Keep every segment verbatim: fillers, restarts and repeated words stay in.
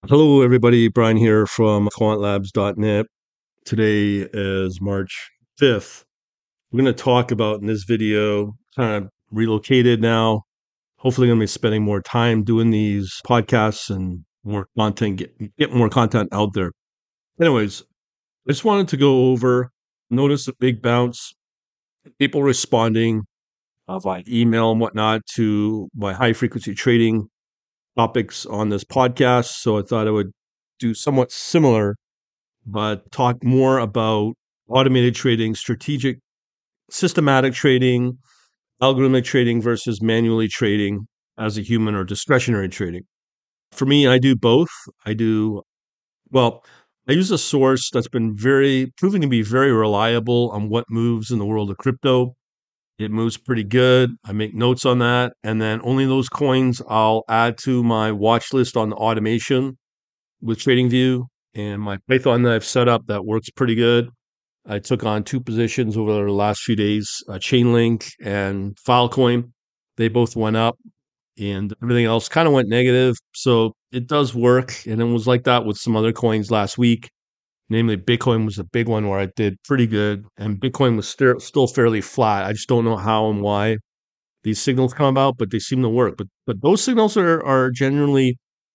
Hello, everybody. Brian here from quant labs dot net. Today is March fifth. We're going to talk about in this video, kind of relocated now. Hopefully, going to be spending more time doing these podcasts and more content, get, get more content out there. Anyways, I just wanted to go over, notice a big bounce, people responding uh, via email and whatnot to my high frequency trading topics on this podcast. So I thought I would do somewhat similar, but talk more about automated trading, strategic, systematic trading, algorithmic trading versus manually trading as a human or discretionary trading. For me, I do both. I do, well, I use a source that's been very, proving to be very reliable on what moves in the world of crypto. It moves pretty good. I make notes on that. And then only those coins I'll add to my watch list on the automation with TradingView and my Python that I've set up that works pretty good. I took on two positions over the last few days, uh, Chainlink and Filecoin. They both went up and everything else kind of went negative. So it does work. And it was like that with some other coins last week. Namely, Bitcoin was a big one where I did pretty good. And Bitcoin was st- still fairly flat. I just don't know how and why these signals come about, but they seem to work. But but those signals are, are generally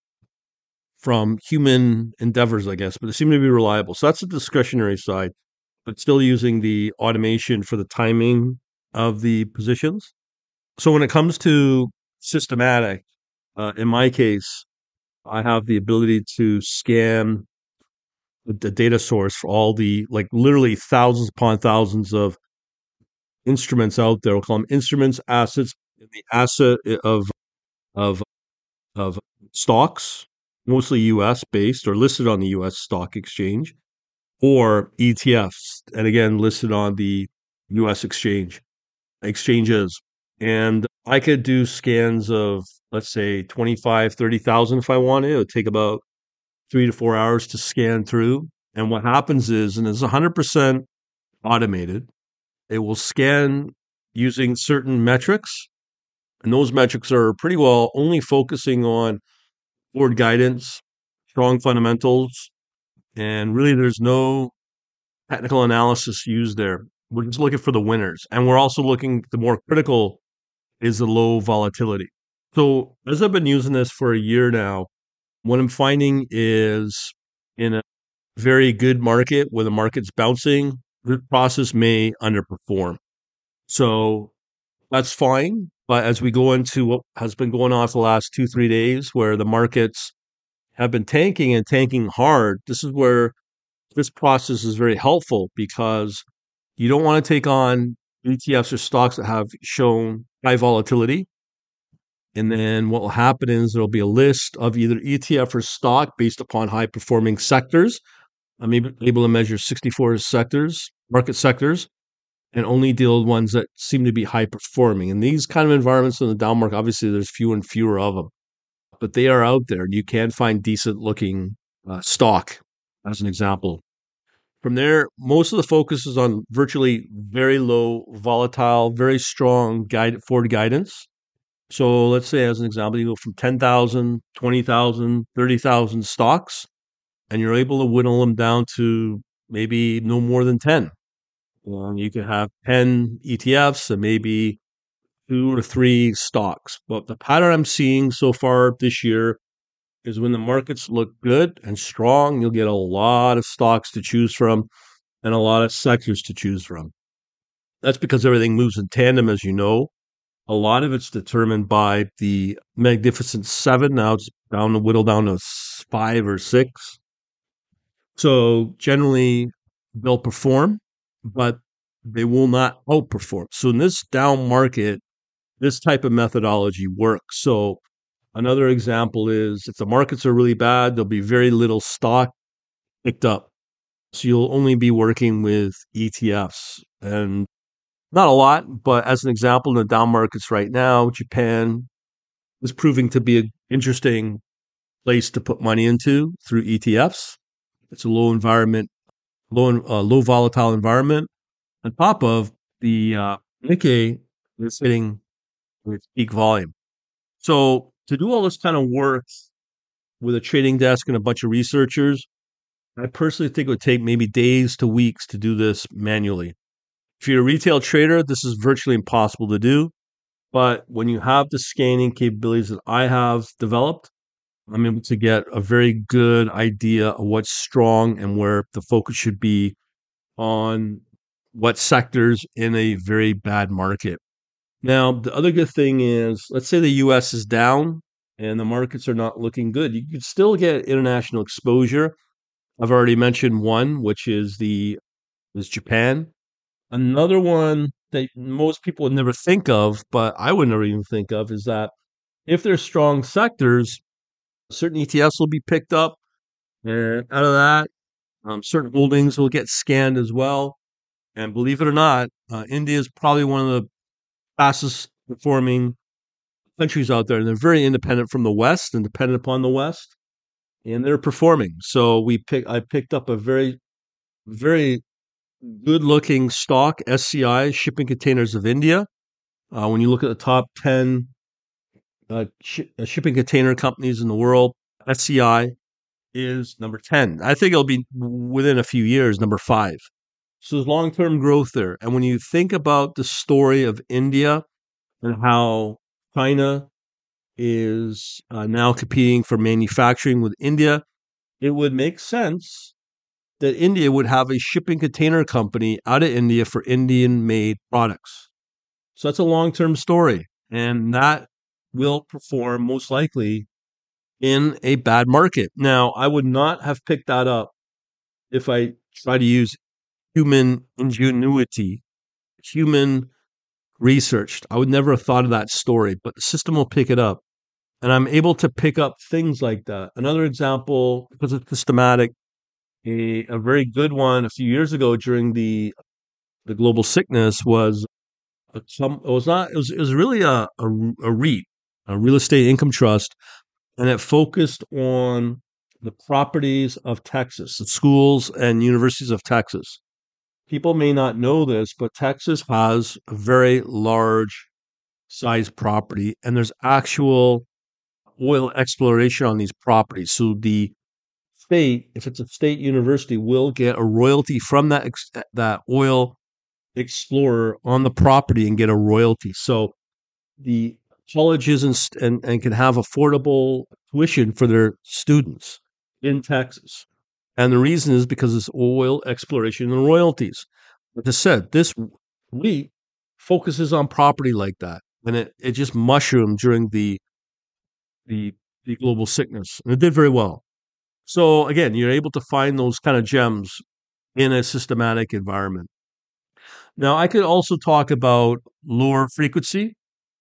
from human endeavors, I guess, but they seem to be reliable. So that's the discretionary side, but still using the automation for the timing of the positions. So when it comes to systematic, uh, in my case, I have the ability to scan the, the data source for all the, like literally thousands upon thousands of instruments out there. We'll call them instruments, assets, the asset of, of, of stocks, mostly U S based or listed on the U S stock exchange, or E T Fs, and again, listed on the U S exchange exchanges. And I could do scans of, let's say, twenty-five, thirty thousand if I wanted. It would take about three to four hours to scan through. And what happens is, and it's one hundred percent automated, it will scan using certain metrics. And those metrics are pretty well only focusing on forward guidance, strong fundamentals, and really there's no technical analysis used there. We're just looking for the winners. And we're also looking, the more critical is the low volatility. So as I've been using this for a year now, what I'm finding is in a very good market where the market's bouncing, this process may underperform. So that's fine. But as we go into what has been going on for the last two, three days, where the markets have been tanking and tanking hard, this is where this process is very helpful because you don't want to take on E T Fs or stocks that have shown high volatility. And then what will happen is there'll be a list of either E T F or stock based upon high performing sectors. I'm able to measure sixty-four sectors, market sectors, and only deal with ones that seem to be high performing. And these kind of environments in the down market, obviously, there's fewer and fewer of them, but they are out there. You can find decent looking uh, stock, as an example. From there, most of the focus is on virtually very low volatile, very strong guide, forward guidance. So let's say, as an example, you go from ten thousand, twenty thousand, thirty thousand stocks, and you're able to whittle them down to maybe no more than ten. Um, you could have ten E T Fs and maybe two or three stocks. But the pattern I'm seeing so far this year is when the markets look good and strong, you'll get a lot of stocks to choose from and a lot of sectors to choose from. That's because everything moves in tandem, as you know. A lot of it's determined by the Magnificent Seven. Now it's down to whittle down to five or six. So generally, they'll perform, but they will not outperform. So in this down market, this type of methodology works. So another example is if the markets are really bad, there'll be very little stock picked up. So you'll only be working with E T Fs and not a lot, but as an example, in the down markets right now, Japan is proving to be an interesting place to put money into through E T Fs. It's a low environment, low uh, low volatile environment. On top of the uh, Nikkei is hitting its peak volume. So to do all this kind of work with a trading desk and a bunch of researchers. I personally think it would take maybe days to weeks to do this manually. If you're a retail trader, this is virtually impossible to do. But when you have the scanning capabilities that I have developed, I'm able to get a very good idea of what's strong and where the focus should be on what sectors in a very bad market. Now, the other good thing is, let's say the U S is down and the markets are not looking good. You can still get international exposure. I've already mentioned one, which is the is Japan. Another one that most people would never think of, but I would never even think of, is that if there's strong sectors, certain E T Fs will be picked up, and out of that, um, certain holdings will get scanned as well. And believe it or not, uh, India is probably one of the fastest performing countries out there, and they're very independent from the West and dependent upon the West, and they're performing. So we pick, I picked up a very, very good looking stock, S C I, Shipping Containers of India. Uh, when you look at the top ten uh, sh- uh, shipping container companies in the world, S C I is number ten. I think it'll be within a few years, number five. So there's long term growth there. And when you think about the story of India and how China is uh, now competing for manufacturing with India, it would make sense that India would have a shipping container company out of India for Indian made products. So that's a long term story. And that will perform most likely in a bad market. Now, I would not have picked that up if I try to use human ingenuity, human research. I would never have thought of that story, but the system will pick it up. And I'm able to pick up things like that. Another example, because it's systematic, a, a very good one a few years ago during the the global sickness was a, some it was not it was it was really a, a a REIT, a real estate income trust, and it focused on the properties of Texas, the schools and universities of Texas. People may not know this, but Texas has a very large size property, and there's actual oil exploration on these properties. So the state, if it's a state university, will get a royalty from that ex- that oil explorer on the property and get a royalty. So the colleges and, and, and can have affordable tuition for their students in Texas. And the reason is because it's oil exploration and royalties. Like I said, this week focuses on property like that. And it, it just mushroomed during the, the the global sickness. And it did very well. So again, you're able to find those kind of gems in a systematic environment. Now, I could also talk about lower frequency.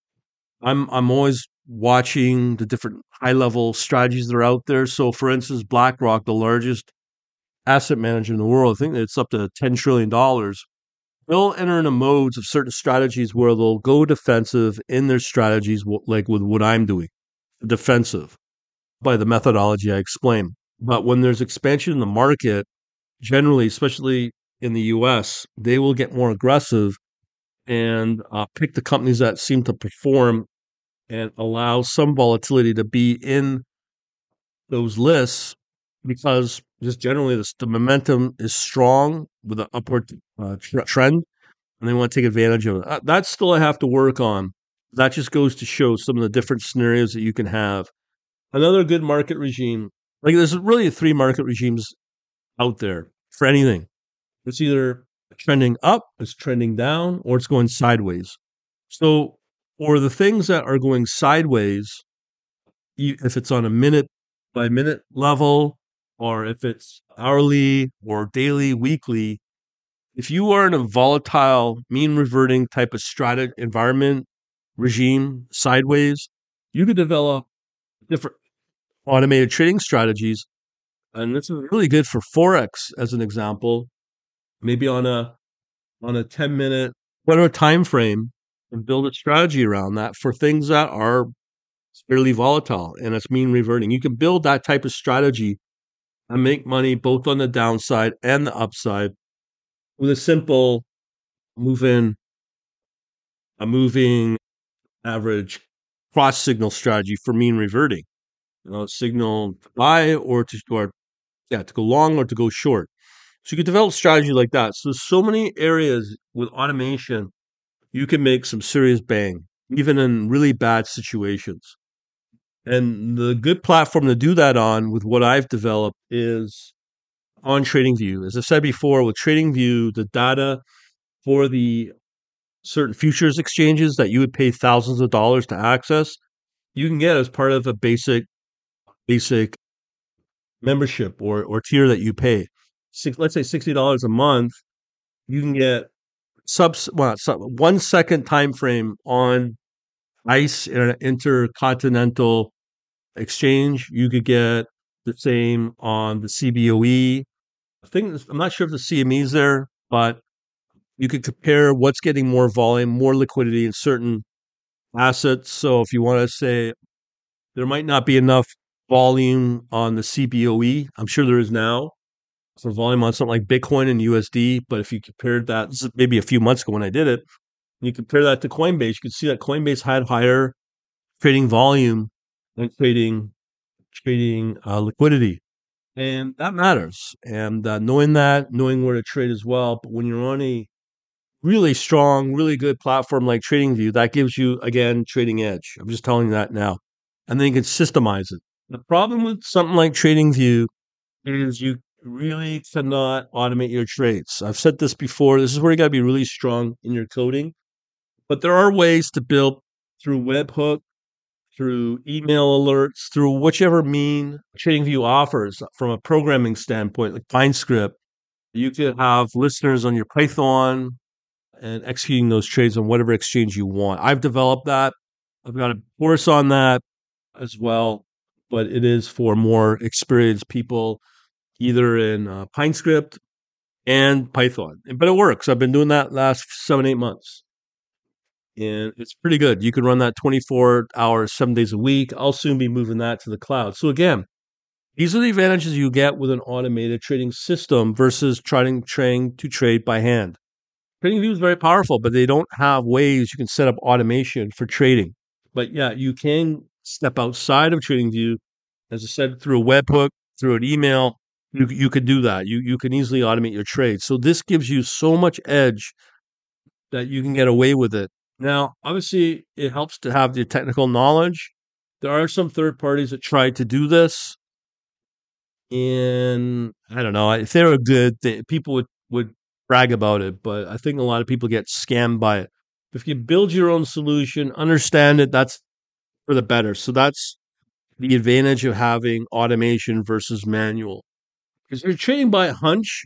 I'm I'm always watching the different high level strategies that are out there. So, for instance, BlackRock, the largest asset manager in the world, I think it's up to ten trillion dollars. They'll enter into modes of certain strategies where they'll go defensive in their strategies, like with what I'm doing, defensive by the methodology I explained. But when there's expansion in the market, generally, especially in the U S, they will get more aggressive and uh, pick the companies that seem to perform and allow some volatility to be in those lists because just generally this, the momentum is strong with an upward uh, tr- trend and they want to take advantage of it. Uh, that's still I have to work on. That just goes to show some of the different scenarios that you can have. Another good market regime, like there's really three market regimes out there for anything. It's either trending up, it's trending down, or it's going sideways. So for the things that are going sideways, if it's on a minute by minute level, or if it's hourly or daily, weekly, if you are in a volatile, mean reverting type of strata environment regime sideways, you could develop different automated trading strategies. And this is really good for Forex as an example, maybe on a on a ten minute whatever time frame and build a strategy around that for things that are fairly volatile and it's mean reverting. You can build that type of strategy and make money both on the downside and the upside with a simple move in, a moving average cross signal strategy for mean reverting. uh, signal to buy or to or yeah to go long or to go short. So you could develop strategy like that. So there's so many areas with automation you can make some serious bang, even in really bad situations. And the good platform to do that on with what I've developed is on TradingView. As I said before, with TradingView, the data for the certain futures exchanges that you would pay thousands of dollars to access, you can get as part of a basic basic membership or or tier that you pay. Six, let's say sixty dollars a month, you can get sub well, sub, one second time frame on ICE in an intercontinental exchange. You could get the same on the C B O E. I think I'm not sure if the C M E is there, but you could compare what's getting more volume, more liquidity in certain assets. So if you want to say there might not be enough volume on the C B O E, I'm sure there is now for volume on something like Bitcoin and U S D. But if you compared that, this is maybe a few months ago when I did it, and you compare that to Coinbase, you can see that Coinbase had higher trading volume than trading trading uh, liquidity. And that matters. And uh, knowing that, knowing where to trade as well. But when you're on a really strong, really good platform like TradingView, that gives you, again, trading edge. I'm just telling you that now. And then you can systemize it. The problem with something like TradingView is you really cannot automate your trades. I've said this before. This is where you got to be really strong in your coding. But there are ways to build through webhook, through email alerts, through whichever mean TradingView offers from a programming standpoint, like PineScript. You could have listeners on your Python and executing those trades on whatever exchange you want. I've developed that. I've got a course on that as well, but it is for more experienced people, either in uh, PineScript and Python. But it works. I've been doing that last seven, eight months. And it's pretty good. You can run that twenty-four hours, seven days a week. I'll soon be moving that to the cloud. So again, these are the advantages you get with an automated trading system versus trying, trying to trade by hand. TradingView is very powerful, but they don't have ways you can set up automation for trading. But yeah, you can step outside of TradingView, as I said, through a webhook, through an email. You you could do that. You you can easily automate your trade. So this gives you so much edge that you can get away with it. Now, obviously, it helps to have the technical knowledge. There are some third parties that try to do this, and I don't know if they were good. They, people would would brag about it, but I think a lot of people get scammed by it. If you build your own solution, understand it, that's for the better. So that's the advantage of having automation versus manual. Because if you're trading by a hunch,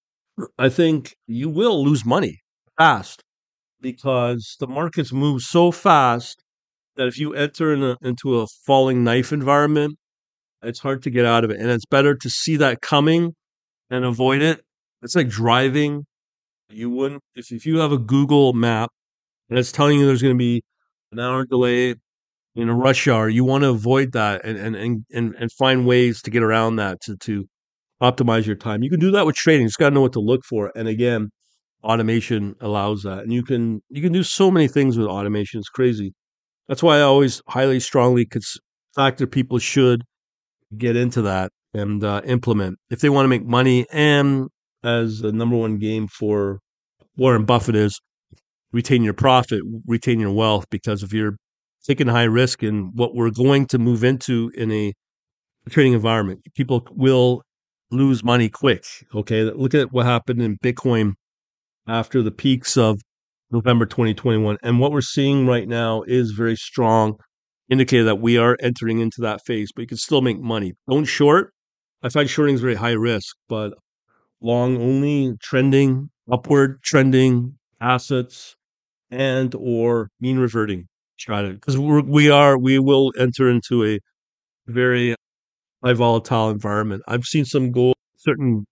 I think you will lose money fast because the markets move so fast that if you enter in a, into a falling knife environment, it's hard to get out of it. And it's better to see that coming and avoid it. It's like driving. You wouldn't, if, if you have a Google map and it's telling you there's going to be an hour delay in a rush hour, you want to avoid that and, and, and, and, and find ways to get around that to, to optimize your time. You can do that with trading. You just got to know what to look for. And again, automation allows that. And you can, you can do so many things with automation. It's crazy. That's why I always highly strongly cons- factor people should get into that and uh, implement if they want to make money. And as the number one game for Warren Buffett is retain your profit, retain your wealth, because if you're taking high risk in what we're going to move into in a trading environment, people will lose money quick. Okay. Look at what happened in Bitcoin after the peaks of November twenty twenty-one. And what we're seeing right now is very strong indicator that we are entering into that phase, but you can still make money. Don't short. I find shorting is very high risk, but long only trending, upward trending assets and or mean reverting strategy. Because we're, we are, we will enter into a very high volatile environment. I've seen some gold, certain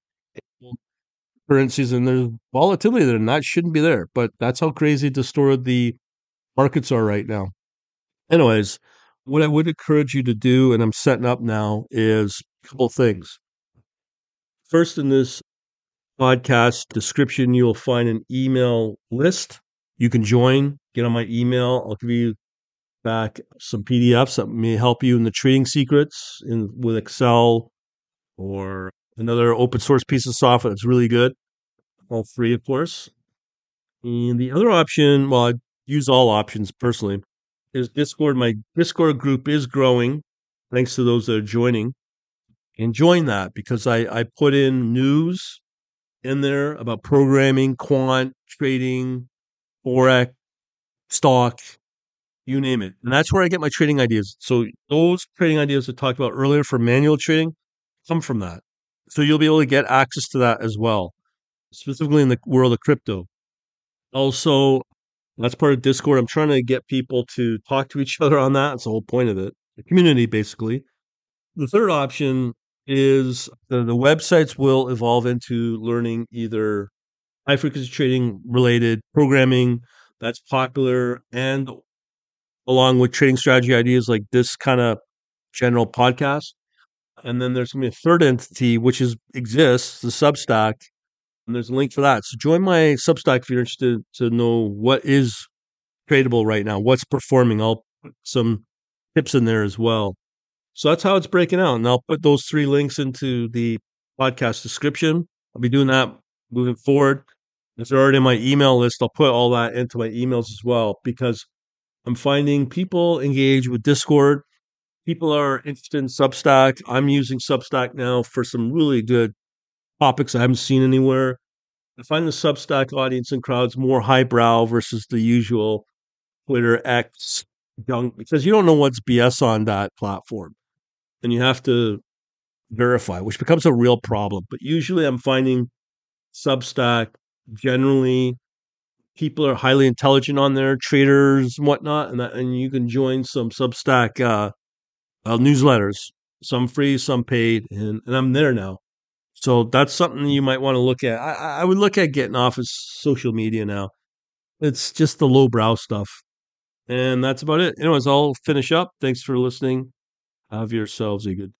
currencies, and there's volatility there, and that shouldn't be there. But that's how crazy distorted the markets are right now. Anyways, what I would encourage you to do, and I'm setting up now, is a couple things. First, in this podcast description, you'll find an email list. You can join, get on my email. I'll give you back some P D Fs that may help you in the trading secrets in with Excel or another open source piece of software that's really good. All free, of course. And the other option, well, I use all options personally, is Discord. My Discord group is growing thanks to those that are joining. And join that because I, I put in news in there about programming, quant, trading, forex, stock, you name it. And that's where I get my trading ideas. So those trading ideas I talked about earlier for manual trading come from that. So you'll be able to get access to that as well, specifically in the world of crypto. Also, that's part of Discord. I'm trying to get people to talk to each other on that. That's the whole point of it. The community, basically. The third option is the, the websites will evolve into learning either high frequency trading related programming that's popular and along with trading strategy ideas like this kind of general podcast. And then there's going to be a third entity, which is exists, the Substack, and there's a link for that. So join my Substack if you're interested to know what is tradable right now, what's performing. I'll put some tips in there as well. So that's how it's breaking out. And I'll put those three links into the podcast description. I'll be doing that moving forward. If they're already in my email list, I'll put all that into my emails as well because I'm finding people engage with Discord. People are interested in Substack. I'm using Substack now for some really good topics I haven't seen anywhere. I find the Substack audience and crowds more highbrow versus the usual Twitter, X, junk, because you don't know what's B S on that platform. And you have to verify, which becomes a real problem. But usually I'm finding Substack generally people are highly intelligent on there, traders and whatnot, and that, and you can join some Substack uh, uh, newsletters, some free, some paid, and, and I'm there now. So that's something you might want to look at. I, I would look at getting off of social media now. It's just the lowbrow stuff. And that's about it. Anyways, I'll finish up. Thanks for listening. Have yourselves a good